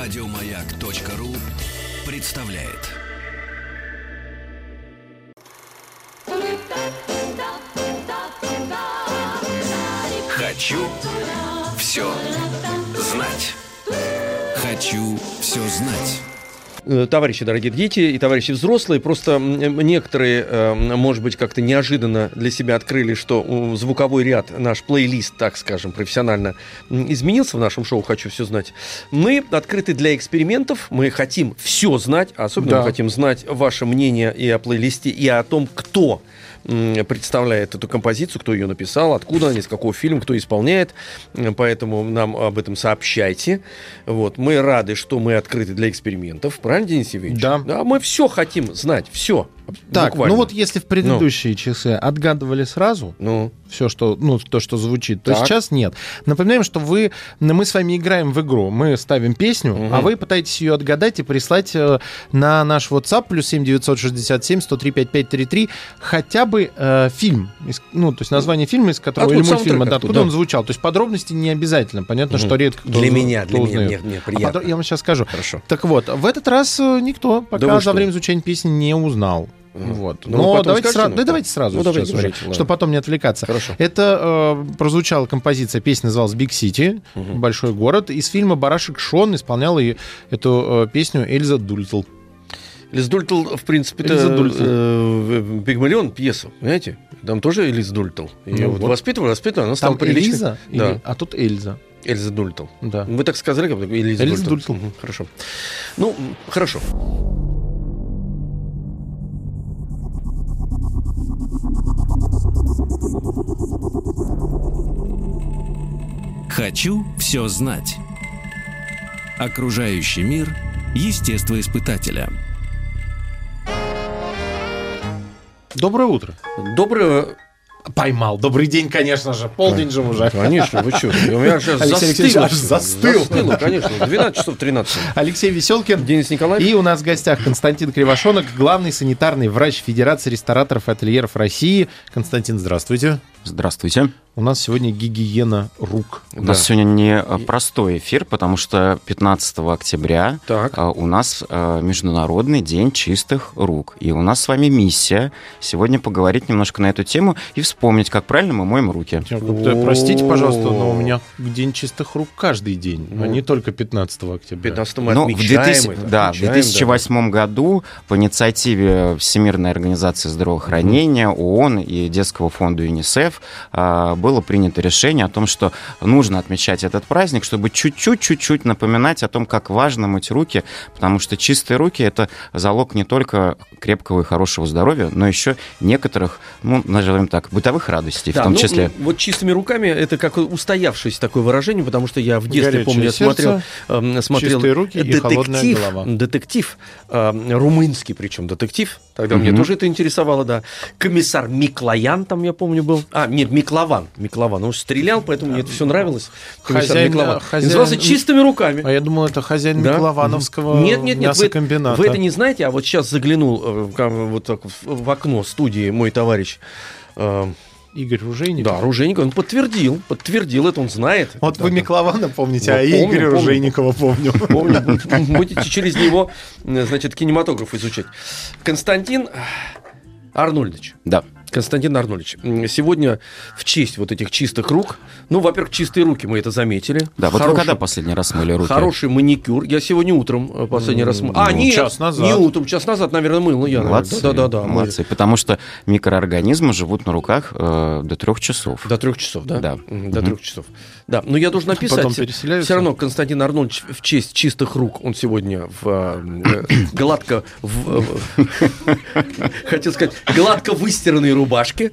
Радиомаяк.ру представляет. Хочу все знать. Хочу все знать. Товарищи, дорогие дети и товарищи взрослые, просто некоторые, может быть, как-то неожиданно для себя открыли, что звуковой ряд, наш плейлист, так скажем, профессионально изменился в нашем шоу «Хочу все знать». Мы открыты для экспериментов, мы хотим все знать, особенно мы хотим знать ваше мнение и о плейлисте, и о том, кто представляет эту композицию, кто ее написал, откуда она, из какого фильма, кто исполняет. Поэтому нам об этом сообщайте. Вот. Мы рады, что мы открыты для экспериментов. Правильно, Денис Евгеньевич? Да. Мы все хотим знать, все. Так, буквально. ну вот если в предыдущие часы отгадывали сразу все, что, то, что звучит, то сейчас нет. Напоминаем, что мы с вами играем в игру. Мы ставим песню, а вы пытаетесь ее отгадать и прислать на наш WhatsApp +7 967 103 5533 хотя бы фильм, то есть название фильма, из которого, или мультфильма, откуда он звучал. То есть подробности не обязательно. Понятно, что редко кто Для меня, узнает. мне приятно. Я вам сейчас скажу. Хорошо. Так вот, в этот раз никто пока за время изучения песни не узнал. Вот. Но давайте сразу сейчас уже, чтобы потом не отвлекаться. Хорошо. Это прозвучала композиция, песня называлась «Big City», «Большой город». Из фильма «Барашек Шон» исполняла эту песню Эльза Дулиттл. Эльза Дулиттл, в принципе, это «Пигмалион» пьеса, понимаете? Там тоже Эльза Дулиттл. Ее воспитывали, она стала приличной. Элиза, а тут Эльза. Эльза Дулиттл. Да. Вы так сказали, как Эльза Дулиттл. Хорошо. Хорошо. Хочу все знать. Окружающий мир естествоиспытателя. Доброе утро. Поймал. Добрый день, конечно же. Полдень же уже. Конечно, вы что? У меня сейчас застыл. Конечно. 12 часов 13. Алексей Веселкин. Денис Николаев. И у нас в гостях Константин Кривошонок, главный санитарный врач Федерации рестораторов и ательеров России. Константин, здравствуйте. Здравствуйте. У нас сегодня гигиена рук. У нас сегодня не простой эфир, потому что 15 октября у нас Международный день чистых рук. И у нас с вами миссия сегодня поговорить немножко на эту тему и вспомнить, как правильно мы моем руки. Простите, пожалуйста, но у меня день чистых рук каждый день, а не только 15 октября. 15 мы отмечаем. В 2008 году по инициативе Всемирной организации здравоохранения, ООН и Детского фонда ЮНИСЕФ было принято решение о том, что нужно отмечать этот праздник, чтобы чуть-чуть напоминать о том, как важно мыть руки, потому что чистые руки — это залог не только крепкого и хорошего здоровья, но еще некоторых, назовем так, бытовых радостей, в том числе. Вот чистыми руками — это как устоявшееся такое выражение, потому что я в детстве, помню, смотрел чистые руки и холодная голова. Детектив, румынский причем детектив, тогда мне тоже это интересовало, да. Комиссар Миклоян там, я помню, был. Нет, Миклован. Он стрелял, поэтому мне это все нравилось. Хозяин назывался «Чистыми руками». А я думал, это хозяин Микловановского мясокомбината. Вы это не знаете, а вот сейчас заглянул вот так в окно студии мой товарищ Игорь Ружейников. Да, Ружейников, он подтвердил это, он знает. Вот вы Миклована помните, а я Игоря Ружейникова помню. Будете через него, значит, кинематограф изучать. Константин Арнольдович. Да. Константин Арнольдович, сегодня в честь вот этих чистых рук, во-первых, чистые руки, мы это заметили. Да, вот вы когда последний раз мыли руки? Хороший маникюр. Я сегодня утром последний раз мыл. Час назад. Не утром, час назад, наверное, мыл. Молодцы, молодцы. Потому что микроорганизмы живут на руках до 3 часов. До 3 часов, да? Да. До 3 часов. Да, но я должен написать. Все равно Константин Арнольдович в честь чистых рук, он сегодня хотел сказать, гладко выстиранной рубашке,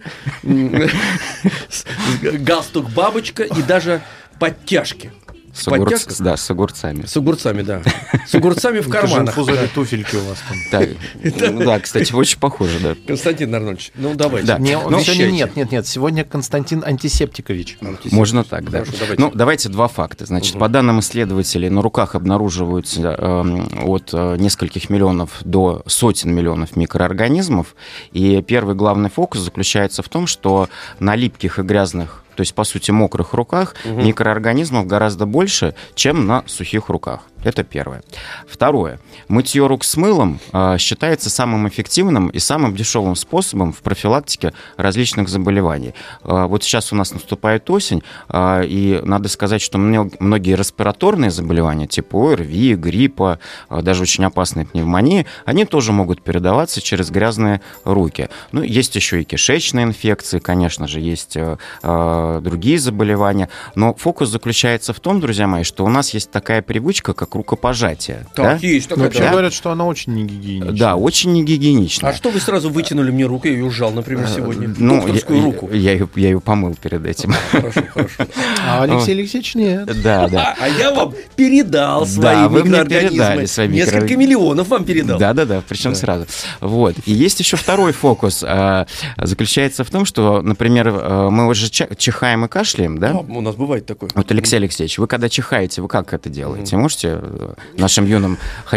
галстук бабочка и даже подтяжки. С огурцами. С огурцами, да. С огурцами в карманах. Туфельки у вас там. Да, кстати, очень похоже, да. Константин Арнольдович, давайте. Нет, сегодня Константин Антисептикович. Можно так, да. Давайте два факта. Значит, по данным исследователей, на руках обнаруживаются от нескольких миллионов до сотен миллионов микроорганизмов. И первый главный фокус заключается в том, что на липких и грязных, то есть, по сути, мокрых руках микроорганизмов гораздо больше, чем на сухих руках. Это первое. Второе. Мытье рук с мылом считается самым эффективным и самым дешевым способом в профилактике различных заболеваний. Вот сейчас у нас наступает осень, и надо сказать, что многие респираторные заболевания, типа ОРВИ, гриппа, даже очень опасные пневмонии, они тоже могут передаваться через грязные руки. Ну, есть еще и кишечные инфекции, конечно же, есть другие заболевания, но фокус заключается в том, друзья мои, что у нас есть такая привычка, как рукопожатие. Так, да? Есть такая. Вообще говорят, что она очень негигиенична. Да, очень негигиенична. А что вы сразу вытянули мне руку, я ее ужал, например, сегодня? Докторскую руку. Я ее помыл перед этим. Хорошо. А Алексей Алексеевич нет. Да. А я вам передал свои микроорганизмы. Несколько миллионов вам передал. Да, причем сразу. Вот. И есть еще второй фокус. Заключается в том, что, например, мы уже чихаем и кашляем, да? У нас бывает такое. Вот, Алексей Алексеевич, вы когда чихаете, вы как это делаете? Можете нашим юным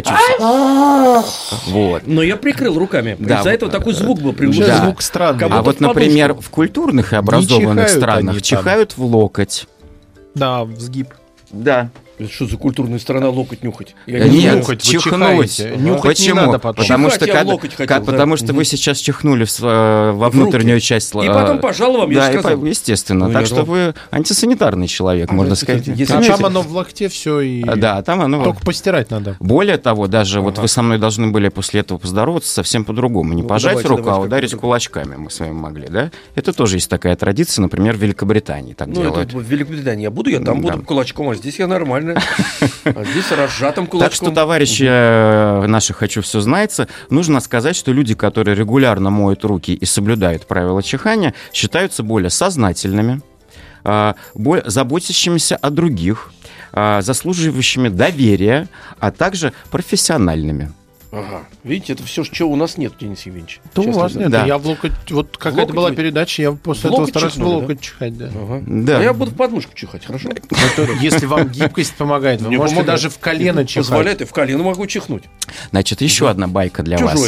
Вот. Но я прикрыл руками. Из-за этого такой звук был приглушен. Да. Звук странный. А вот, например, в культурных и образованных странах чихают в локоть. Да, в сгиб. Да. Это что за культурная страна локоть нюхать? Нет, нюхать, чихнуть. Нюхать Почему? не надо потом. Потому что, потому что вы сейчас чихнули во внутреннюю часть. И потом пожал вам, я сказал. Естественно. Так что вы антисанитарный человек, можно сказать. А там оно в локте все и... Да, там оно... Только постирать надо. Более того, даже вот вы со мной должны были после этого поздороваться совсем по-другому. Не пожать руку, а ударить кулачками мы с вами могли, да? Это тоже есть такая традиция, например, в Великобритании так делают. В Великобритании я буду, я там буду кулачком, а здесь я нормально. А здесь разжатым кулачком. Так что, товарищи наши «Хочу все знается», нужно сказать, что люди, которые регулярно моют руки и соблюдают правила чихания, считаются более сознательными, заботящимися о других, заслуживающими доверия, а также профессиональными. Ага. Видите, это все, чего у нас нет, Денис Евгеньевич. То у вас нет. Да. Я в локоть... Вот какая-то была передача, я после этого стараюсь в локоть чихать. Да. А я буду в подмышку чихать, хорошо? Если вам гибкость помогает, вы можете даже в колено чихать. Позволяет, и в колено могу чихнуть. Значит, еще одна байка для вас.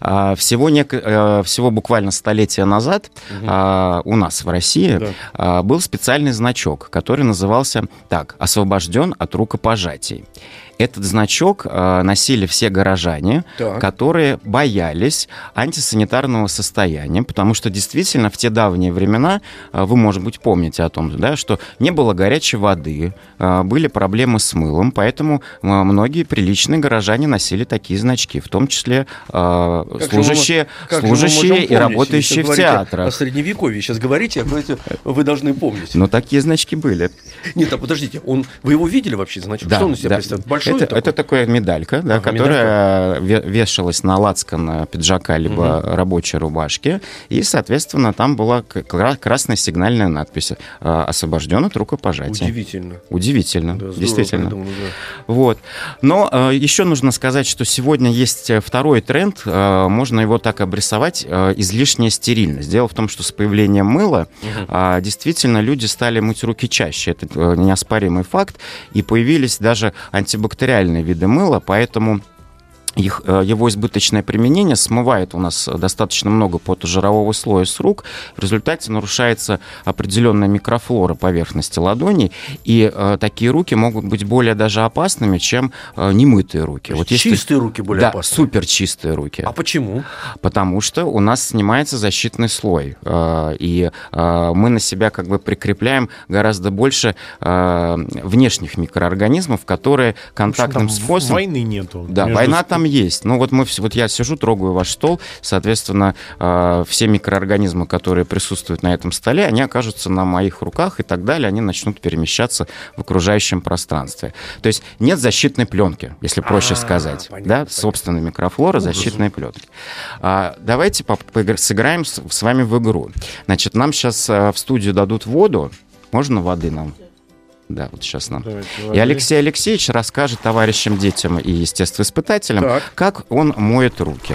Всего буквально столетия назад у нас в России был специальный значок, который назывался так: «Освобожден от рукопожатий». Этот значок носили все горожане, которые боялись антисанитарного состояния, потому что действительно в те давние времена, вы, может быть, помните о том, да, что не было горячей воды, были проблемы с мылом, поэтому многие приличные горожане носили такие значки, в том числе служащие и работающие в театрах. О Средневековье сейчас говорите, вы должны помнить. Но такие значки были. Нет, подождите, вы его видели вообще, значок? Да, что он из себя представляет? Большой? Это такая медалька, да, которая вешалась на лацкан пиджака либо рабочей рубашки, и, соответственно, там была красная сигнальная надпись «Освобожден от рукопожатия». Удивительно, да, действительно. Придумано, да. Вот. Но еще нужно сказать, что сегодня есть второй тренд, можно его так обрисовать: излишняя стерильность. Дело в том, что с появлением мыла действительно люди стали мыть руки чаще, это неоспоримый факт, и появились даже антибактериальные виды мыла, поэтому его избыточное применение смывает у нас достаточно много потожирового слоя с рук. В результате нарушается определенная микрофлора поверхности ладоней, и такие руки могут быть более даже опасными, чем немытые руки. Вот чистые руки более опасны? Да, супер чистые руки. А почему? Потому что у нас снимается защитный слой, и мы на себя как бы прикрепляем гораздо больше внешних микроорганизмов, которые контактным способом... Войны нету. Да, война там есть. Ну вот я сижу, трогаю ваш стол, соответственно, все микроорганизмы, которые присутствуют на этом столе, они окажутся на моих руках, и так далее, они начнут перемещаться в окружающем пространстве. То есть нет защитной пленки, если проще сказать. Понятно, да? Собственной микрофлоры, защитной пленки. Давайте сыграем с вами в игру. Значит, нам сейчас в студию дадут воду. Можно воды нам? Да, вот сейчас нам. И Алексей Алексеевич расскажет товарищам, детям и естествоиспытателям, как он моет руки.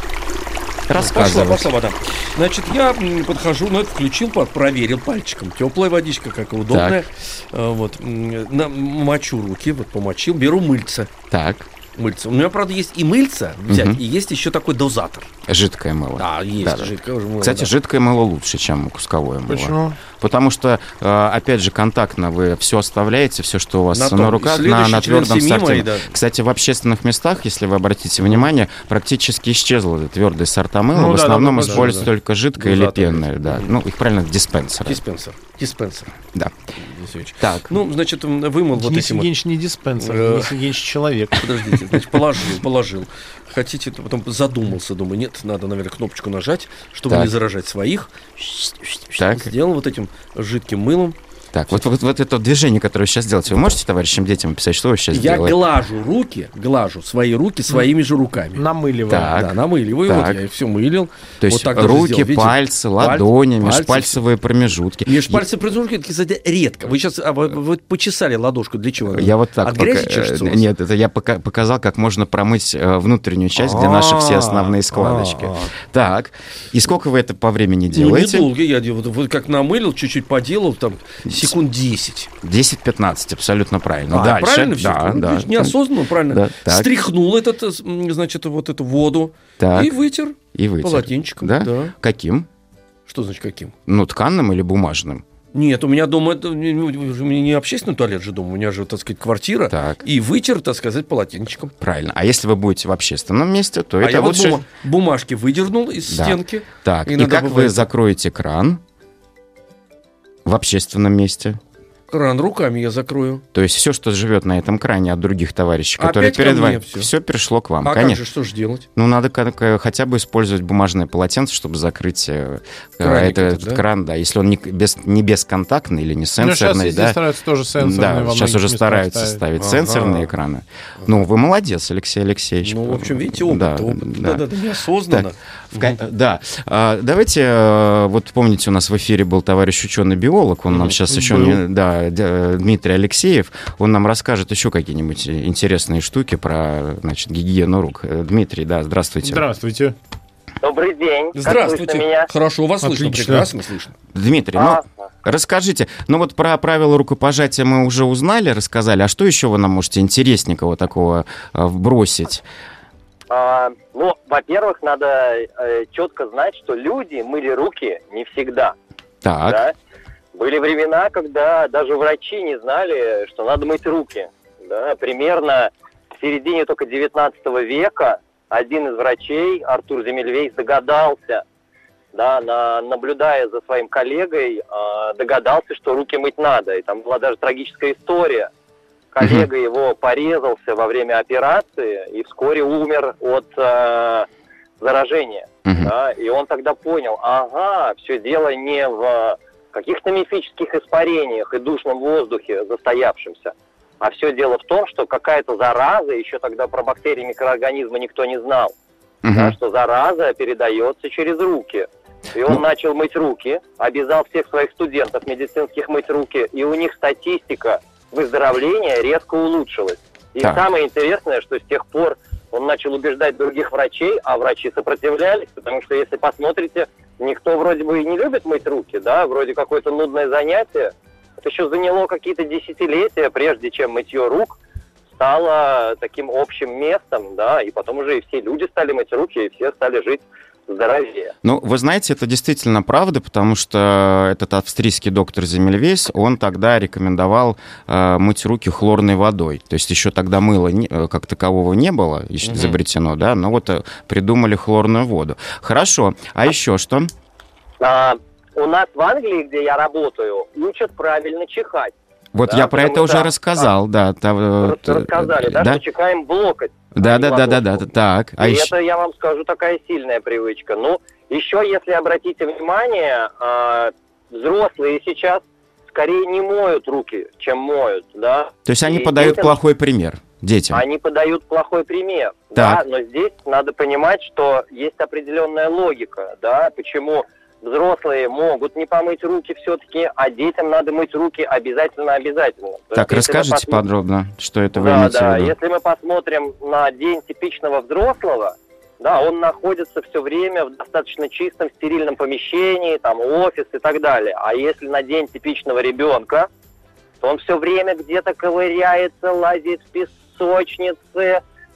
Рассказывай. Пошла вода. Значит, я подхожу, включил, проверил пальчиком. Теплая водичка, какая удобная. Вот. Мочу руки, помочил, беру мыльце. Так. Мыльца. У меня, правда, есть и мыльца взять, и есть еще такой дозатор. Жидкое мыло. Да, есть жидкое мыло. Кстати, жидкое мыло лучше, чем кусковое мыло. Почему? Потому что, опять же, контактно вы все оставляете, все, что у вас на руках, на твердом сорте. Кстати, в общественных местах, если вы обратите внимание, практически исчезло твердое сорта мыла. В основном используют только жидкое или пенное. Да. Ну, их правильно, диспенсеры. Диспенсер. Да. Так. Ну, значит, вымыл вот Денис этим вот. Евгеньевич не диспенсер, Денис Евгеньевич человек. Подождите, значит, положил. Хотите, потом задумался, думаю, нет, надо, наверное, кнопочку нажать, чтобы не заражать своих. Так. Сделал вот этим жидким мылом. Так, вот это движение, которое вы сейчас делаете, вы можете товарищам детям описать, что вы сейчас делаете? Я глажу свои руки своими же руками. Намыливаю. Да, намыливаю. Вот я все мылил. То есть вот руки, сделал, пальцы, ладони, межпальцевые промежутки. Межпальцевые промежутки, кстати, редко. Вы сейчас вы почесали ладошку, для чего? Я вот так. От грязи чешется? Нет, это я показал, как можно промыть внутреннюю часть, где наши все основные складочки. Так, и сколько вы это по времени делаете? Ну, недолго я делаю. Вот как намылил, чуть-чуть поделал, там, секунд 10. 10-15, абсолютно правильно. Дальше. Правильно все? Да. Неосознанно, правильно. Да, стряхнул значит, вот эту воду и вытер. Полотенчиком. Да? Каким? Что значит каким? Ну, тканым или бумажным? Нет, у меня дома, у меня не общественный туалет же дома, у меня же, так сказать, квартира. Так. И вытер, так сказать, полотенчиком. Правильно. А если вы будете в общественном месте, то это лучше... Вот бумажки выдернул из стенки. Так, и как вы закроете кран в общественном месте? Кран руками я закрою. То есть все, что живет на этом кране от других товарищей, которые перед вами, все перешло к вам. А конечно. Как же, что же делать? Ну, надо хотя бы использовать бумажное полотенце, чтобы закрыть этот кран, да. Если он не бесконтактный или не сенсорный. Сейчас стараются тоже сенсорные. Да, сейчас уже стараются ставить сенсорные экраны. Ну, вы молодец, Алексей Алексеевич. Ну, в общем, видите, опыт. Да, неосознанно. Да. Давайте, вот помните, у нас в эфире был товарищ ученый-биолог, он нам сейчас еще Дмитрий Алексеев, он нам расскажет еще какие-нибудь интересные штуки про, значит, гигиену рук. Дмитрий, да, здравствуйте. Здравствуйте. Добрый день. Здравствуйте. Меня? Хорошо, вас слышно, прекрасно слышно. Дмитрий, расскажите, вот про правила рукопожатия мы уже узнали, рассказали, а что еще вы нам можете интересненького такого вбросить? Ну, во-первых, надо четко знать, что люди мыли руки не всегда. Так. Да? Были времена, когда даже врачи не знали, что надо мыть руки. Да? Примерно в середине только 19 века один из врачей, Артур Земельвейс, догадался, наблюдая за своим коллегой, догадался, что руки мыть надо. И там была даже трагическая история. Коллега его порезался во время операции и вскоре умер от заражения. Да? И он тогда понял, все дело не в каких-то мифических испарениях и душном воздухе застоявшемся, а все дело в том, что какая-то зараза, еще тогда про бактерии и микроорганизмы никто не знал, да, что зараза передается через руки. И он начал мыть руки, обязал всех своих студентов медицинских мыть руки, и у них статистика выздоровления резко улучшилась. И самое интересное, что с тех пор он начал убеждать других врачей, а врачи сопротивлялись, потому что, если посмотрите, никто вроде бы и не любит мыть руки, да, вроде какое-то нудное занятие. Это еще заняло какие-то десятилетия, прежде чем мытье рук стало таким общим местом, да, и потом уже и все люди стали мыть руки, и все стали жить здоровее. Ну, вы знаете, это действительно правда, потому что этот австрийский доктор Земельвейс, он тогда рекомендовал мыть руки хлорной водой. То есть еще тогда мыла как такового не было изобретено, да, но вот придумали хлорную воду. Хорошо, а еще что? У нас в Англии, где я работаю, учат правильно чихать. Вот я про это уже рассказал, да. Рассказали, да, что чихаем в локоть. Да, так. И это, я вам скажу, такая сильная привычка. Ну, еще, если обратите внимание, взрослые сейчас скорее не моют руки, чем моют, да. То есть они подают плохой пример детям? Они подают плохой пример, да, но здесь надо понимать, что есть определенная логика, да, почему взрослые могут не помыть руки все-таки, а детям надо мыть руки обязательно. Так, расскажите подробно, что это вы имеете в виду. Если мы посмотрим на день типичного взрослого, да, он находится все время в достаточно чистом, стерильном помещении, там, офис и так далее. А если на день типичного ребенка, то он все время где-то ковыряется, лазит в песочнице,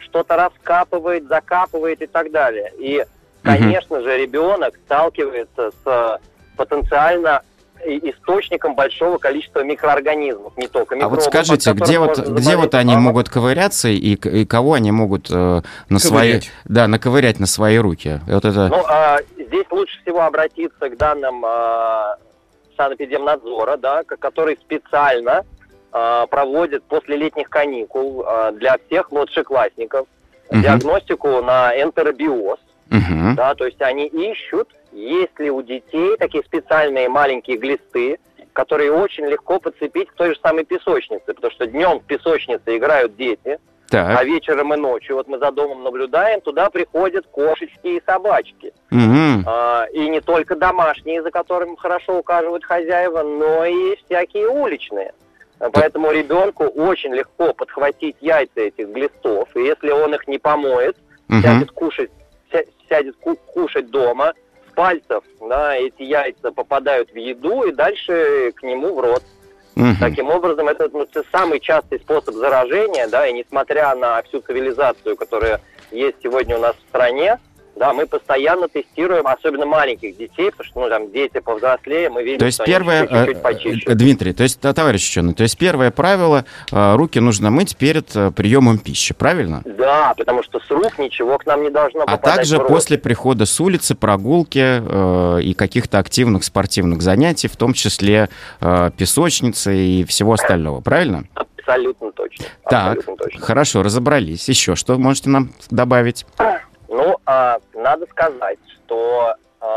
что-то раскапывает, закапывает и так далее. И, конечно же, ребенок сталкивается с потенциально источником большого количества микроорганизмов, не только микробов. А вот скажите, где вот они могут ковыряться и кого они могут наковырять на свои руки? Вот это... Здесь лучше всего обратиться к данным санэпидемнадзора, да, который специально проводит после летних каникул для всех младшеклассников диагностику на энтеробиоз. Да, то есть они ищут, есть ли у детей такие специальные маленькие глисты, которые очень легко подцепить к той же самой песочнице, потому что днем в песочнице играют дети, а вечером и ночью, вот мы за домом наблюдаем, туда приходят кошечки и собачки. И не только домашние, за которыми хорошо ухаживают хозяева, но и всякие уличные. Поэтому ребенку очень легко подхватить яйца этих глистов, и если он их не помоет, сядет кушать дома, с пальцев, да, эти яйца попадают в еду и дальше к нему в рот. Таким образом, это самый частый способ заражения, да, и несмотря на всю цивилизацию, которая есть сегодня у нас в стране, да, мы постоянно тестируем, особенно маленьких детей, потому что, там, дети повзрослее, мы видим, что они чуть-чуть почище. Дмитрий, то есть, товарищ ученый, то есть первое правило, руки нужно мыть перед приемом пищи, правильно? Да, потому что с рук ничего к нам не должно попадать. А также после прихода с улицы, прогулки и каких-то активных спортивных занятий, в том числе песочницы и всего остального, правильно? Абсолютно точно. Так, хорошо, разобрались. Еще что можете нам добавить? Надо сказать, что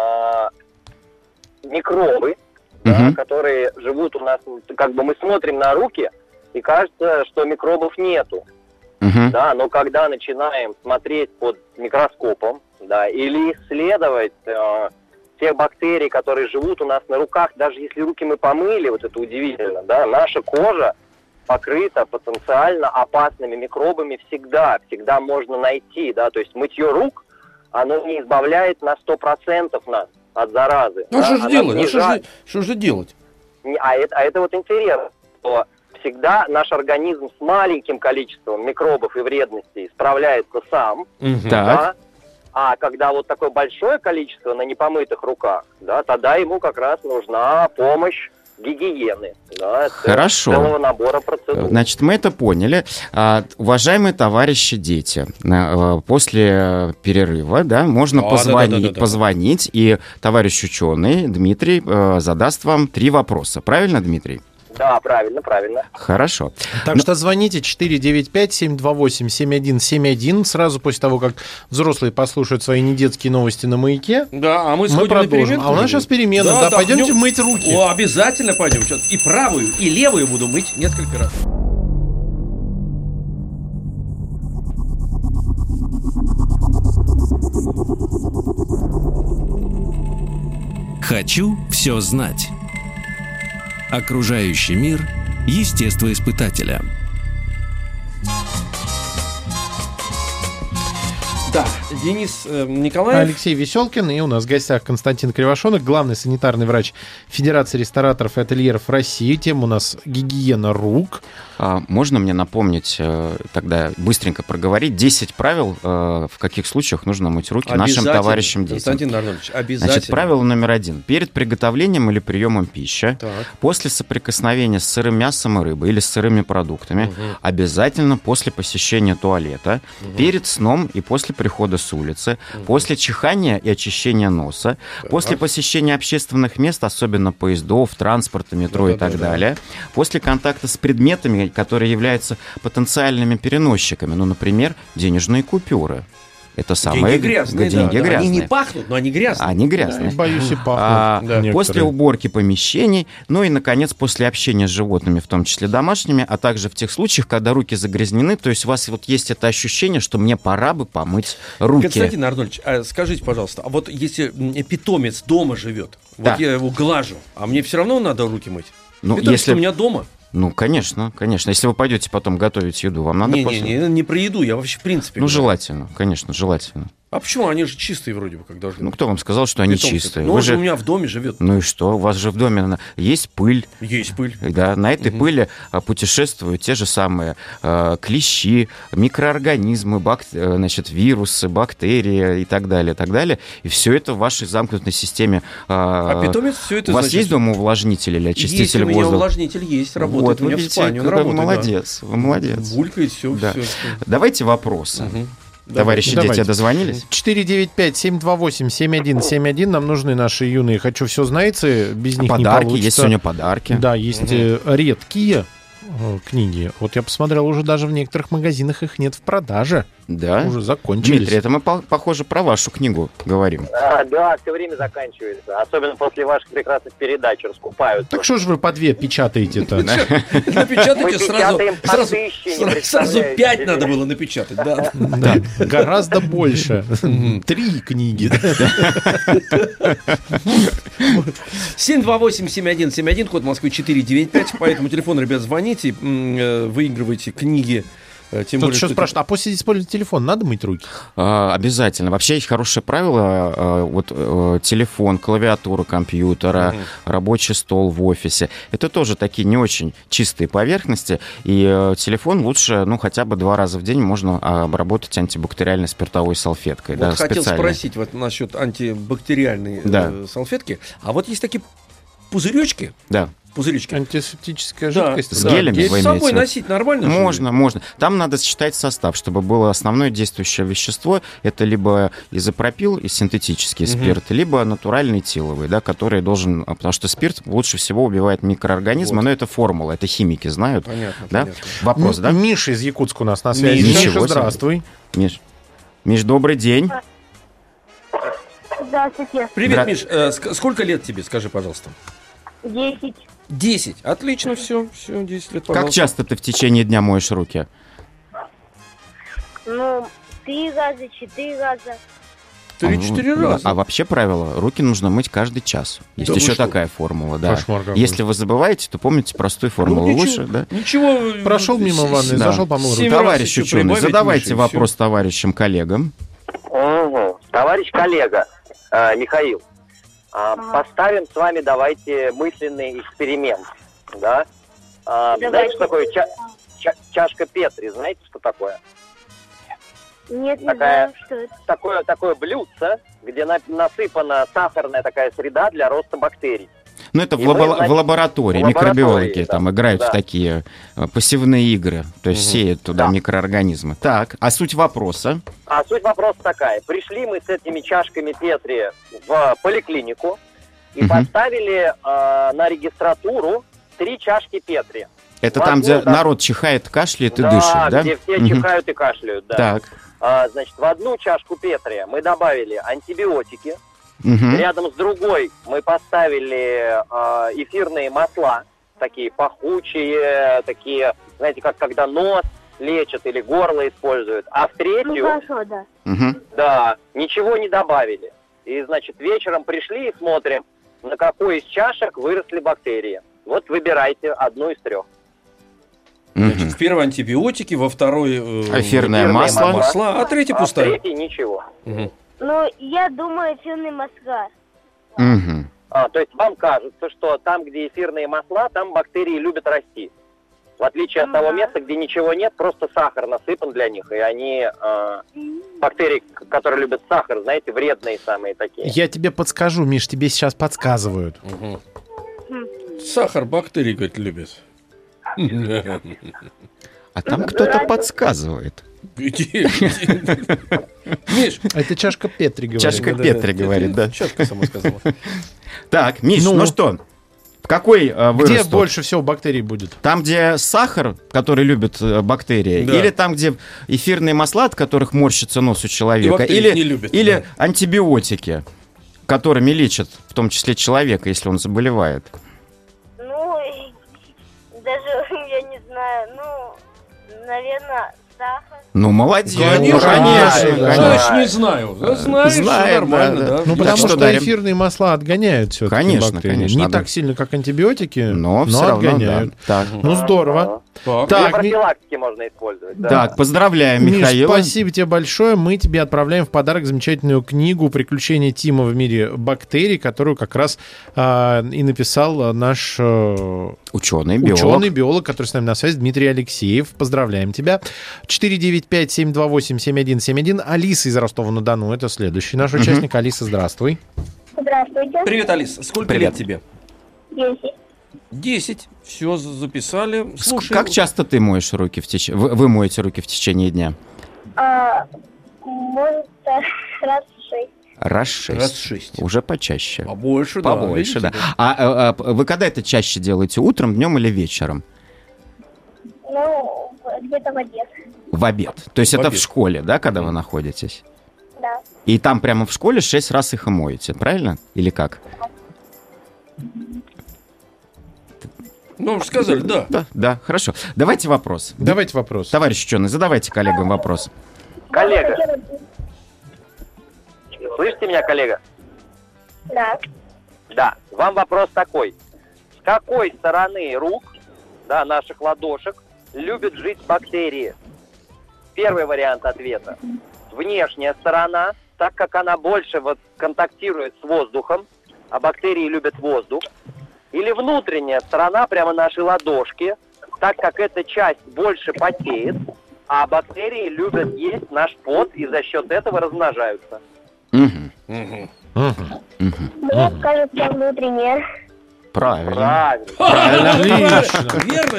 микробы, да, которые живут у нас, как бы мы смотрим на руки, и кажется, что микробов нету. Да, но когда начинаем смотреть под микроскопом, да, или исследовать тех бактерий, которые живут у нас на руках, даже если руки мы помыли, вот это удивительно, да, наша кожа покрыта потенциально опасными микробами всегда можно найти, да, то есть мытье рук, оно не избавляет на 100% нас от заразы. Ну, что же делать? Что же делать? А это вот интересно, что всегда наш организм с маленьким количеством микробов и вредностей справляется сам, да, а когда вот такое большое количество на непомытых руках, да, тогда ему как раз нужна помощь гигиены, да, хорошо. Целого набора процедур. Значит, мы это поняли. Уважаемые товарищи дети, после перерыва, да, можно позвонить, и товарищ ученый Дмитрий задаст вам 3 вопроса. Правильно, Дмитрий? Да, правильно. Хорошо. Так что звоните 495-728-7171 сразу после того, как взрослые послушают свои недетские новости на «Маяке». Да, а мы сходим продолжим. на переменку. А у нас сейчас перемена. Да, пойдемте мыть руки. Обязательно пойдем. Сейчас и правую, и левую буду мыть несколько раз. Хочу все знать. Окружающий мир естествоиспытателя. Да, Денис Николаев. Алексей Веселкин. И у нас в гостях Константин Кривошонок, главный санитарный врач Федерации рестораторов и ательеров России. Тема у нас гигиена рук. Можно мне напомнить, тогда быстренько проговорить 10 правил, в каких случаях нужно мыть руки нашим товарищам детям? Константин Арнольдович, обязательно. Значит, правило номер 1. Перед приготовлением или приемом пищи, после соприкосновения с сырым мясом и рыбой или с сырыми продуктами, обязательно после посещения туалета, перед сном и после прихода с улицы, после чихания и очищения носа, после посещения общественных мест, особенно поездов, транспорта, метро и так далее, после контакта с предметами, которые являются потенциальными переносчиками, ну, например, денежные купюры. Это самые деньги грязные. Деньги грязные. Они не пахнут, но они грязные. Они грязные. Боюсь, и пахнут. После уборки помещений, ну и, наконец, после общения с животными, в том числе домашними, а также в тех случаях, когда руки загрязнены, то есть у вас вот есть это ощущение, что мне пора бы помыть руки. Константин Арнольдович, скажите, пожалуйста, а вот если питомец дома живет, вот я его глажу, а мне все равно надо руки мыть? Ну, если у меня дома. Ну, конечно. Если вы пойдете потом готовить еду, вам надо... Не про еду, я вообще в принципе... Ну, желательно, конечно, желательно. А почему? Они же чистые вроде бы, как должны быть. Ну, кто вам сказал, что они Питомцы. чистые? Ну, он же у меня в доме живет. Ну и что? У вас же в доме есть пыль. Есть пыль. Да, на этой пыли путешествуют те же самые клещи, микроорганизмы, значит, вирусы, бактерии и так далее, и так далее. И все это в вашей замкнутой системе. А питомец все это, у вас есть дома увлажнитель или очиститель воздуха? Есть, у меня увлажнитель есть, работает. Вот, у меня видите, в спальне он вы работает. молодец, да. вы молодец. Булькает все, Да. все. Давайте вопросы. Товарищи дети, дозвонились? 495-728-7171. Нам нужны наши юные «Хочу все знайцы». Без них Подарки, не получится. есть сегодня подарки. Да, есть редкие книги. Вот я посмотрел, уже даже в некоторых магазинах их нет в продаже. Да? Уже закончились. Дмитрий, это мы, похоже, про вашу книгу говорим. Да, все время заканчивается. Особенно после ваших прекрасных передач раскупают. Так что же вы по 2 пичатаете-то? Напечатайте сразу 5 надо было напечатать. Да. Гораздо больше. 3 книги. 728-7171, код Москвы 495. По этому телефону, ребят, звоните, выигрывайте книги. Тем Тут более, еще спрашивают, а после использования телефона надо мыть руки? Обязательно. Вообще есть хорошее правило. Вот телефон, клавиатура компьютера, рабочий стол в офисе. Это тоже такие не очень чистые поверхности. И телефон лучше, хотя бы 2 раза в день можно обработать антибактериальной спиртовой салфеткой. Вот да, хотел специальной. спросить вот насчет антибактериальной салфетки. А вот есть такие пузыречки. Да. Пузыречки. Антисептическая жидкость. С гелями с собой носить нормально? Можно. Там надо сочетать состав, чтобы было основное действующее вещество. Это либо изопропил, синтетический спирт, либо натуральный этиловый, да, который должен... Потому что спирт лучше всего убивает микроорганизмы, но это формула, это химики знают. Понятно, да? понятно. Вопрос, да? Миша из Якутска у нас на связи. Миша, здравствуй. Миш, добрый день. Здравствуйте. Привет, Миш. Сколько лет тебе, скажи, пожалуйста? 10. 10. Отлично, все, 10 лет, пожалуйста. Как часто ты в течение дня моешь руки? 3 раза, 4 раза. 3-4 раза. А вообще правило, руки нужно мыть каждый час. Есть еще такая формула, да. Кошмар какой. Если вы забываете, то помните простую формулу. Лучше, да? Ничего. Прошел мимо ванны, зашел, помыл руки. Товарищ ученый, задавайте вопрос товарищам коллегам. Товарищ коллега, Михаил, поставим с вами, давайте, мысленный эксперимент. Да? Знаете, что такое чашка Петри? Знаете, что такое? Нет, не знаю, что это. Такое блюдце, где насыпана сахарная такая среда для роста бактерий. Ну, это в лаборатории. Микробиологи там играют в такие пассивные игры. То есть сеют туда микроорганизмы. Так, а суть вопроса? А суть вопроса такая. Пришли мы с этими чашками Петри в поликлинику и поставили на регистратуру 3 чашки Петри. Это там, где народ чихает, кашляет и дышит, да? Да, где все чихают и кашляют, да. Так. Значит, в одну чашку Петри мы добавили антибиотики. Рядом с другой мы поставили эфирные масла, такие пахучие, такие, знаете, как когда нос лечат или горло используют. А в третью, хорошо, да. Да, ничего не добавили. И, значит, вечером пришли и смотрим, на какой из чашек выросли бактерии. Вот выбирайте одну из 3. Значит, в первой антибиотики, во второй эфирное масло, а третья пустая. А в третьей ничего. Я думаю, эфирные масла. То есть вам кажется, что там, где эфирные масла, там бактерии любят расти. В отличие от того места, где ничего нет, просто сахар насыпан для них. И они, бактерии, которые любят сахар, знаете, вредные самые такие. Я тебе подскажу, Миш, тебе сейчас подсказывают. Сахар бактерии, говорит, любят. А там кто-то подсказывает. Где? Миш. Это чашка Петри говорит. Чашка Петри говорит, да. Чашка сама сказала. Так, Миш, ну что? В какой вырастут? Где больше всего бактерий будет? Там, где сахар, который любят бактерии, да. Или там, где эфирные масла, от которых морщится нос у человека, или антибиотики, которыми лечат, в том числе человека, если он заболевает? Даже я не знаю, наверное, сахар. Ну, молодец. Конечно. Конечно. Не знаю. Знаешь, Знаем, нормально, да. Ну, потому что что дарим? эфирные масла отгоняют все-таки Конечно, бактерии. конечно. Не так сильно, как антибиотики, Но все равно, отгоняют. да. Так. Ну, здорово. Для профилактики можно использовать. Да. Так, поздравляем, Миш, Михаил. спасибо тебе большое. Мы тебе отправляем в подарок замечательную книгу «Приключения Тима в мире бактерий», которую как раз и написал наш ученый-биолог, который с нами на связи, Дмитрий Алексеев. Поздравляем тебя. 495-728-7171. Алиса из Ростова-на-Дону. Это следующий наш участник. Алиса, здравствуй. Здравствуйте. Привет, Алиса. Сколько лет тебе? 10. 10. Все записали. Слушай, Как часто ты моешь руки вы моете руки в течение дня? Может, раз 6. Раз 6. Раз 6. Уже почаще. Побольше, Побольше, да. да. А вы когда это чаще делаете? Утром, днем или вечером? Ну, где-то в обед. В обед. То есть В это обед. в школе, да, когда вы находитесь? Да. И там прямо в школе 6 раз их и моете, правильно? Или как? Ну, уже сказали, да. Да, хорошо. Давайте вопрос. Давайте вопрос. Товарищ ученый, задавайте коллегам вопрос. Коллега. Слышите меня, коллега? Да. Да. Вам вопрос такой. С какой стороны рук, да, наших ладошек, любят жить бактерии? Первый вариант ответа. Внешняя сторона, так как она больше контактирует с воздухом, а бактерии любят воздух. Или внутренняя сторона, прямо нашей ладошки, так как эта часть больше потеет, а бактерии любят есть наш пот и за счет этого размножаются. Мне кажется, внутренняя. Правильно. Отлично.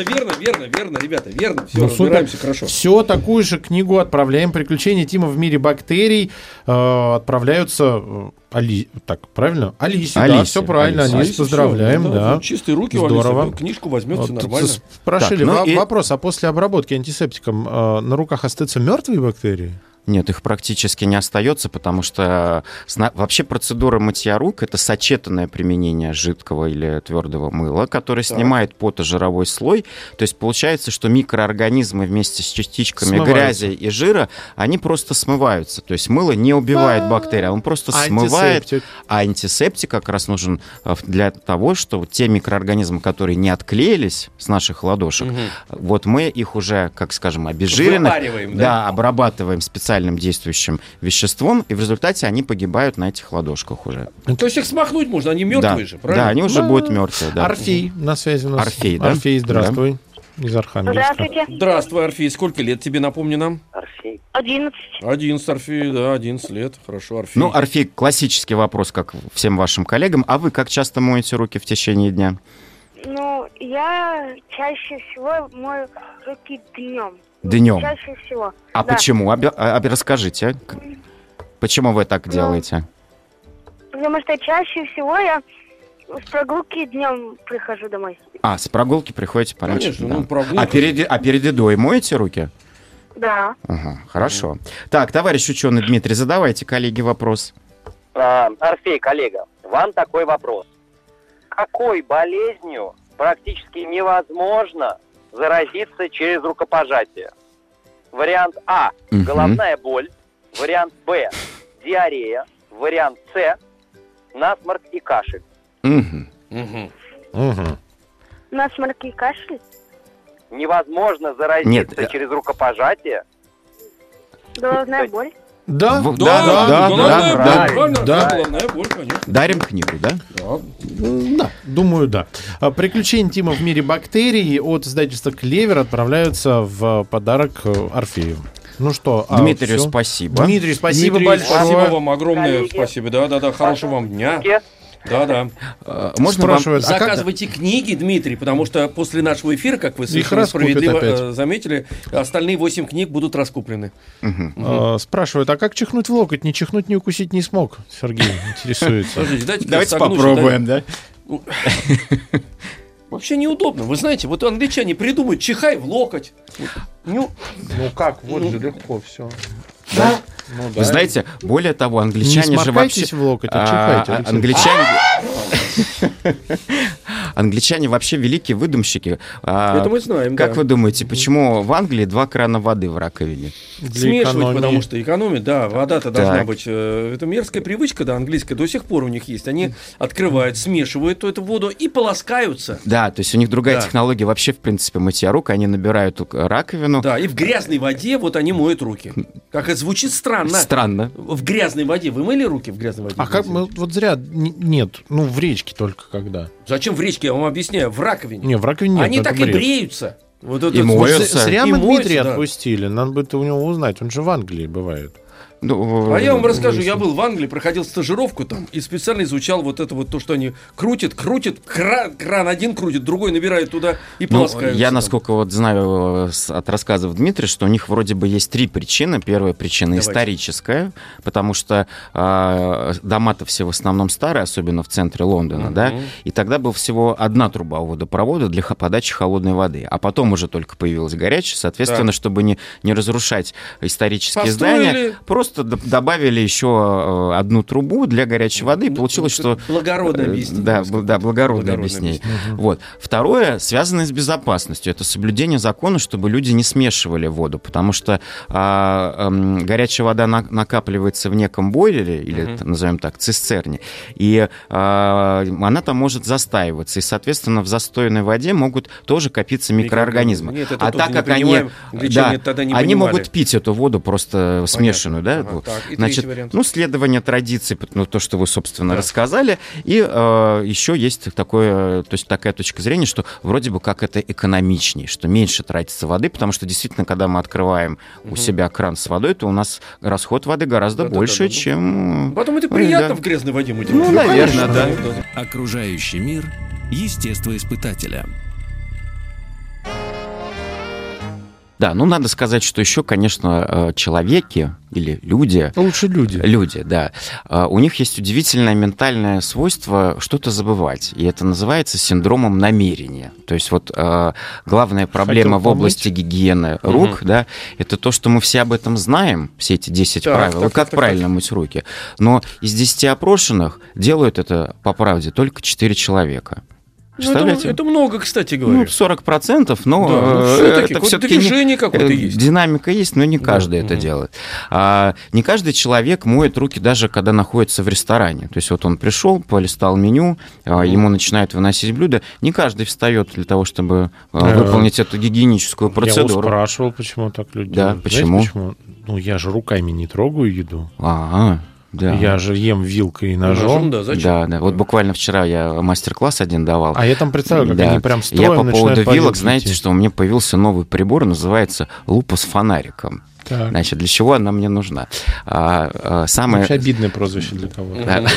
Верно, ребята, верно. Все, Ну, супер. разбираемся хорошо. Все, такую же книгу отправляем. «Приключения Тима в мире бактерий» отправляются... Так, правильно? Алисе, да, Алисе, все правильно. Алисе. Алис, поздравляем, Всё, да. Чистые руки, Здорово. Алиса, книжку возьмет, все Вот тут нормально. Спрашивали Так, ну и- вопрос, а после обработки антисептиком на руках остаются мертвые бактерии? Нет, их практически не остается, потому что вообще процедура мытья рук — это сочетанное применение жидкого или твердого мыла, которое снимает потожировой слой. То есть получается, что микроорганизмы вместе с частичками Смываются. грязи и жира, они просто смываются. То есть мыло не убивает бактерии, он просто смывает. Антисептик. А антисептик как раз нужен для того, что те микроорганизмы, которые не отклеились с наших ладошек, вот мы их уже, как скажем, обезжиренных, Выпариваем, да? да, обрабатываем специальным действующим веществом, и в результате они погибают на этих ладошках уже. То есть их смахнуть можно, они мертвые Да, же, правильно? да, они уже будут мертвые. Да. Орфей на связи у нас. Орфей, да? Орфей, здравствуй. Из Архангельска. Здравствуйте. Здравствуй, Орфей. Сколько лет тебе, напомни нам? Орфей. 11. 11, Орфей, да, 11 лет. Хорошо, Орфей. Ну, Орфей, классический вопрос, как всем вашим коллегам. А вы как часто моете руки в течение дня? Ну, я чаще всего мою руки днем. Днем. Чаще всего. А Да. почему? Расскажите. Почему вы так делаете? Потому что чаще всего я с прогулки днем прихожу домой. А, с прогулки приходите пораньше? Конечно, да. ну, прогулка. А перед едой моете руки? Да. Ага, хорошо. Так, товарищ ученый Дмитрий, задавайте коллеге вопрос. Орфей, коллега, вам такой вопрос. Какой болезнью практически невозможно заразиться через рукопожатие? Вариант А – Мгм. головная боль. Вариант Б – диарея. Вариант С – насморк и кашель. Мгм. Угу. Насморк и кашель. Невозможно заразиться Нет, через рукопожатие. Головная боль. Да, головная боль, да, правильно, да. головная боль, конечно. Дарим книгу, да? Да. Да, думаю, да. «Приключения Тима в мире бактерий» от издательства «Клевер» отправляются в подарок Орфею. Ну что, Дмитрию всё. спасибо. Дмитрий, спасибо Дмитрий, большое. спасибо вам огромное. Коллеги. Спасибо. Да. Хорошего вам дня. Да. Можно Спрашивают, а как- Заказывайте книги, Дмитрий, потому что после нашего эфира, как вы совершенно раскупят справедливо опять. заметили, остальные 8 книг будут раскуплены. Спрашивают, а как чихнуть в локоть? Не чихнуть, не укусить не смог. Сергей интересуется. Подождите, Давайте согнусь, попробуем, да? Вообще неудобно. Вы знаете, вот англичане придумают чихай в локоть. Ну как, вот же легко все. Да. Ну, Вы знаете, более того, не англичане же вообще... сморкайтесь в локоть, а чихайте. Алексей. Англичане... англичане вообще великие выдумщики. Это мы знаем, Как вы думаете, почему в Англии 2 крана воды в раковине? Смешивать, потому что экономит, да, вода-то должна быть. Это мерзкая привычка, да, английская, до сих пор у них есть. Они открывают, смешивают эту воду и полоскаются. Да, то есть у них другая технология вообще, в принципе, мытья рук. Они набирают раковину. Да, и в грязной воде вот они моют руки. Как это звучит странно. Странно. В грязной воде. Вы мыли руки в грязной воде? А как мы вот зря нет, ну в речке только когда. Зачем в речке? Я вам объясняю. В раковине. Не, в раковине нет. Они так и бреются. Вот это и моются. Зря мы Дмитрия отпустили. Надо бы у него узнать. Он же в Англии бывает. А я вам расскажу, я был в Англии, проходил стажировку там и специально изучал вот это вот то, что они крутят, кран один крутит, другой набирает туда и полоскаются. Я, насколько вот знаю от рассказов Дмитрия, что у них вроде бы есть 3 причины. Первая причина историческая, потому что дома-то все в основном старые, особенно в центре Лондона, да, и тогда была всего 1 труба у водопровода для подачи холодной воды, а потом уже только появилась горячая, соответственно, чтобы не разрушать исторические здания, просто добавили еще 1 трубу для горячей воды, и получилось, что... Благородное объяснение. Да, благородное объяснение. Вот. Второе, связанное с безопасностью, это соблюдение закона, чтобы люди не смешивали воду, потому что горячая вода накапливается в неком бойлере, или, назовем так, цистерне, и она там может застаиваться, и, соответственно, в застойной воде могут тоже копиться микроорганизмы. Нет, а так как они могут пить эту воду просто смешанную, да? Значит, следование традиций, то, что вы, собственно, рассказали, и еще есть такая точка зрения, что вроде бы как это экономичнее, что меньше тратится воды, потому что действительно, когда мы открываем у себя кран с водой, то у нас расход воды гораздо больше, чем... Потом это приятно в грязной воде мыть. Ну, наверное, да. Окружающий мир естествоиспытателя. Да, надо сказать, что еще, конечно, человеки или люди... Лучше люди. Люди, да. У них есть удивительное ментальное свойство что-то забывать. И это называется синдромом намерения. То есть вот главная проблема в области гигиены рук, да, это то, что мы все об этом знаем, все эти 10 правил, как правильно мыть руки. Но из 10 опрошенных делают это, по правде, только 4 человека. Это много, кстати говоря. 40%, но да, это все-таки движение какое-то есть. Динамика есть, но не каждый это делает. Не каждый человек моет руки, даже когда находится в ресторане. То есть вот он пришел, полистал меню, ему начинают выносить блюда. Не каждый встает для того, чтобы выполнить эту гигиеническую процедуру. Я спрашивал, почему так люди делают. Почему? Ну, я же руками не трогаю еду. Да. Я же ем вилкой и ножом. Да. Вот буквально вчера я мастер-класс один давал. А я там представляю, как они прям строем начинают. Я по поводу вилок, идти. знаете, что у меня появился новый прибор, называется лупа с фонариком. Так. Значит, для чего она мне нужна? Вообще обидное прозвище для кого-то.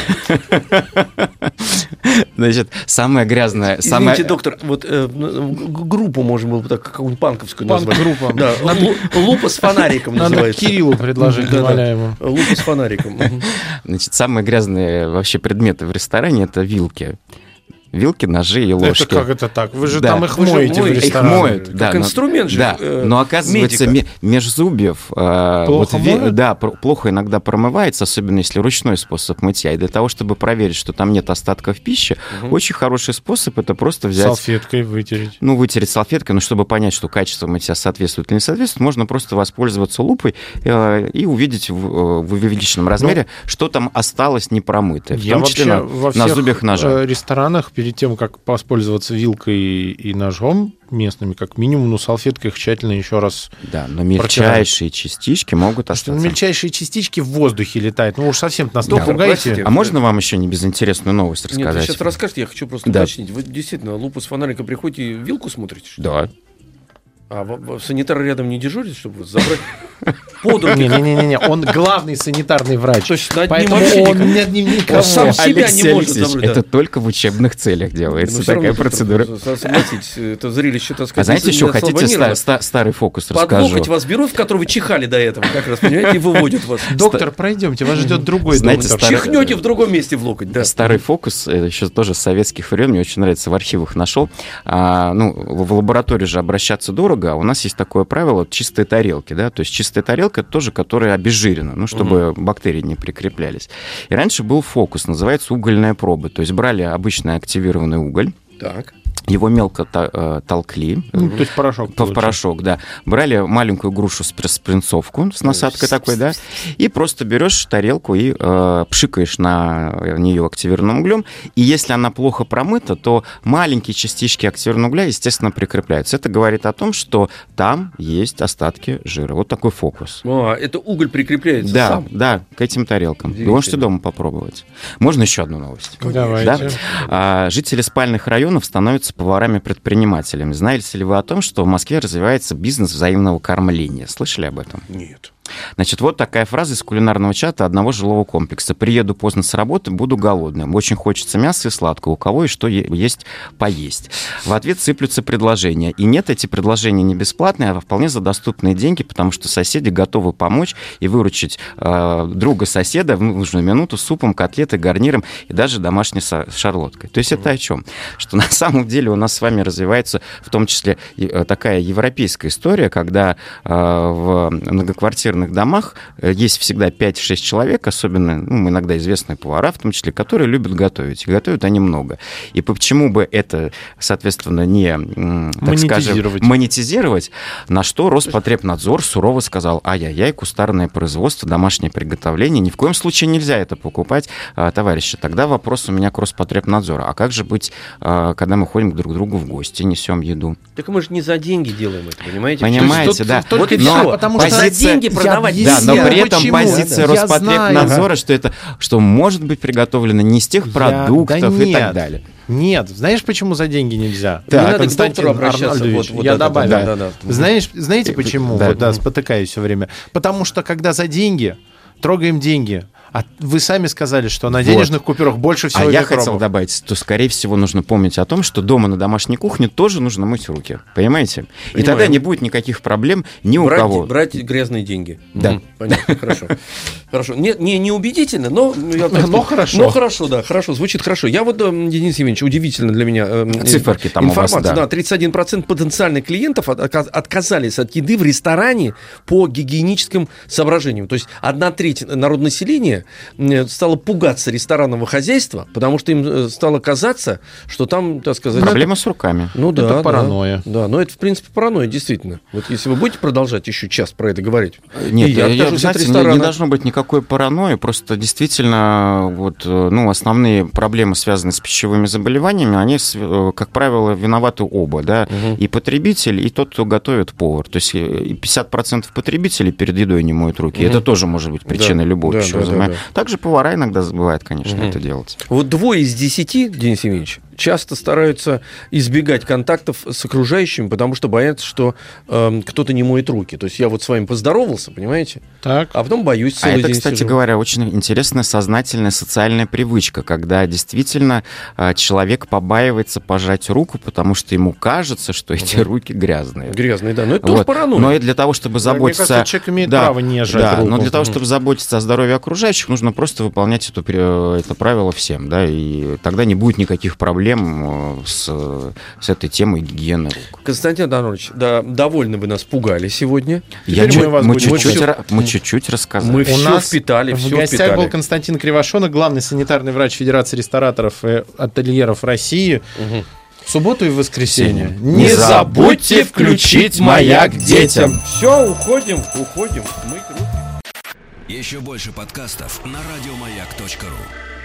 Значит, самая грязная... Извините, доктор, вот группу можно было бы так, какую-нибудь панковскую назвать. Панк-группа. Да, лупа с фонариком называется. Надо Кириллу предложить, Неваляеву. Лупа с фонариком. Значит, самые грязные вообще предметы в ресторане – это вилки. Вилки, ножи и ложки. Это как это так? Вы же там их моете в ресторане. Их моют, как инструмент же. Да, но оказывается, межзубьев плохо иногда промывается, особенно если ручной способ мытья. И для того, чтобы проверить, что там нет остатков пищи, очень хороший способ – это просто взять... Салфеткой вытереть. Вытереть салфеткой, но чтобы понять, что качество мытья соответствует или не соответствует, можно просто воспользоваться лупой и увидеть в увеличенном размере, что там осталось непромытое. В том числе на зубьях ножа. В ресторанах перед тем, как воспользоваться вилкой и ножом местными, как минимум, салфеткой их тщательно еще раз но мельчайшие частички могут остаться. Мельчайшие частички в воздухе летают. Уж совсем нас не пугайте. А можно вам еще небезынтересную новость рассказать? Нет, вы сейчас расскажете, я хочу просто уточнить. Вы действительно лупу с фонариком приходите и вилку смотрите? Да. А санитар рядом не дежурит, чтобы забрать под руки? Не-не-не, он главный санитарный врач. То есть поэтому он над ним никого. Сам себя не может забрать. Это только в учебных целях делается такая процедура. Согласитесь, это зрелище, так сказать. А знаете, еще хотите старый фокус расскажу? Под локоть вас берут, в который вы чихали до этого, как раз, понимаете, и выводят вас. Доктор, пройдемте, вас ждет другой доктор. Чихнете в другом месте в локоть, да. Старый фокус, еще тоже с советских времен, мне очень нравится, в архивах нашел. В лаборатории же обращаться дорого, а у нас есть такое правило чистые тарелки, да, то есть чистая тарелка это тоже, которая обезжирена, чтобы бактерии не прикреплялись. И раньше был фокус, называется угольная проба, то есть брали обычный активированный уголь, Так. Его мелко толкли. То есть порошок. Порошок, да. Брали маленькую грушу спринцовку с насадкой такой, да, и просто берешь тарелку и пшикаешь на нее активированным углем. И если она плохо промыта, то маленькие частички активированного угля, естественно, прикрепляются. Это говорит о том, что там есть остатки жира. Вот такой фокус. Это уголь прикрепляется сам? Да, к этим тарелкам. Вы можете дома попробовать. Можно еще одну новость? Давайте. Да? Жители спальных районов становятся поварами-предпринимателями. Знаете ли вы о том, что в Москве развивается бизнес взаимного кормления? Слышали об этом? Нет. Значит, вот такая фраза из кулинарного чата одного жилого комплекса. «Приеду поздно с работы, буду голодным. Очень хочется мяса и сладкого. У кого и что есть поесть». В ответ сыплются предложения. И нет, эти предложения не бесплатные, а вполне за доступные деньги, потому что соседи готовы помочь и выручить друга соседа в нужную минуту с супом, котлетой, гарниром и даже домашней шарлоткой. То есть это о чем? Что на самом деле у нас с вами развивается в том числе такая европейская история, когда в многоквартирных домах есть всегда 5-6 человек, особенно, иногда известные повара, в том числе, которые любят готовить. И готовят они много. И почему бы это, соответственно, не, так скажем, монетизировать, на что Роспотребнадзор сурово сказал: ай-яй-яй, кустарное производство, домашнее приготовление, ни в коем случае нельзя это покупать, товарищи. Тогда вопрос у меня к Роспотребнадзору. А как же быть, когда мы ходим друг к другу в гости, несем еду? Так мы же не за деньги делаем это, понимаете? Понимаете, да. Вот и все. Потому что за деньги продавать. Да, но при этом позиция Роспотребнадзора, что может быть приготовлено не из тех продуктов и так далее. Нет, знаешь, почему за деньги нельзя? Да, Константин Арнольдович, я добавил. Знаете почему? Спотыкаюсь все время. Потому что когда за деньги, трогаем деньги. А вы сами сказали, что на денежных купюрах больше всего микробов. Я хотел добавить, что, скорее всего, нужно помнить о том, что дома на домашней кухне тоже нужно мыть руки. Понимаете? И тогда не будет никаких проблем ни у кого. Брать грязные деньги. Да. Понятно, хорошо. Не убедительно, но хорошо. Но хорошо, да, хорошо, звучит хорошо. Я вот, Денис Евгеньевич, удивительно для меня циферки там информация. У вас, да, 31% потенциальных клиентов отказались от еды в ресторане по гигиеническим соображениям. То есть 1/3 народного населения стало пугаться ресторанного хозяйства, потому что им стало казаться, что там, так сказать... Проблема с руками. Это паранойя. Да, но это, в принципе, паранойя, действительно. Вот если вы будете продолжать еще час про это говорить... Нет, не должно быть никакой паранойи, просто действительно основные проблемы, связанные с пищевыми заболеваниями, они, как правило, виноваты оба, да, и потребитель, и тот, кто готовит, повар. То есть 50% потребителей перед едой не моют руки. Это тоже может быть причиной любого пищевого заболевания. Также повара иногда забывают, конечно, это делать. Вот 2 из 10, Денис Евгеньевич, часто стараются избегать контактов с окружающими, потому что боятся, что кто-то не моет руки. То есть я вот с вами поздоровался, понимаете? Так. А потом боюсь целый день. Это, кстати сижу. говоря, очень интересная сознательная социальная привычка, когда действительно человек побаивается пожать руку, потому что ему кажется, что эти руки грязные. Грязные, да. Но это тоже паранойя. Но и для того, чтобы заботиться... Мне кажется, человек имеет право не жать руку. Но для того, чтобы заботиться о здоровье окружающих, нужно просто выполнять это правило всем, да, и тогда не будет никаких проблем с этой темой гигиены рук. Константин Арнольдович, да, довольно вы нас пугали сегодня. Мы чуть-чуть рассказали. Мы все впитали, В гостях был Константин Кривошонок, главный санитарный врач Федерации рестораторов и ательеров России. В субботу и в воскресенье. Не забудьте включить «Маяк» детям. Все, уходим. Мыть руки. Еще больше подкастов на радиомаяк.ру.